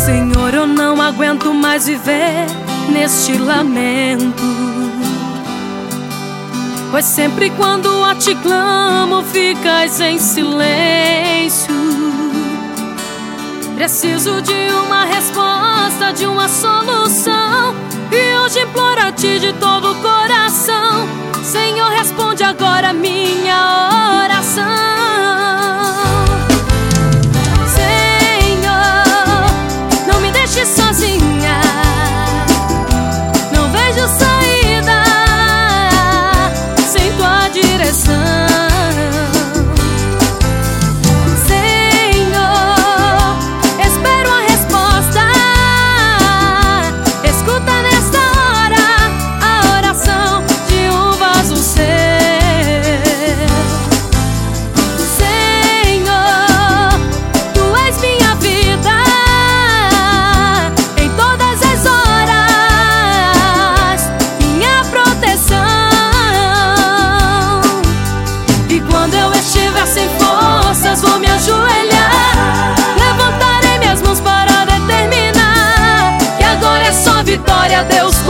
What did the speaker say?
Senhor, eu não aguento mais viver neste lamento, pois sempre quando a ti clamo ficas em silêncio. Preciso de uma resposta, de uma solução, e hoje imploro a ti de todo o coração. Senhor, responde agora a minha oração. Sozinha, não vejo saída sem tua direção. Senhor, espero a resposta. Escuta nesta hora a oração de um vaso seu. Senhor, tu és minha vida, vou me ajoelhar, levantarei minhas mãos para determinar que agora é só vitória, Deus.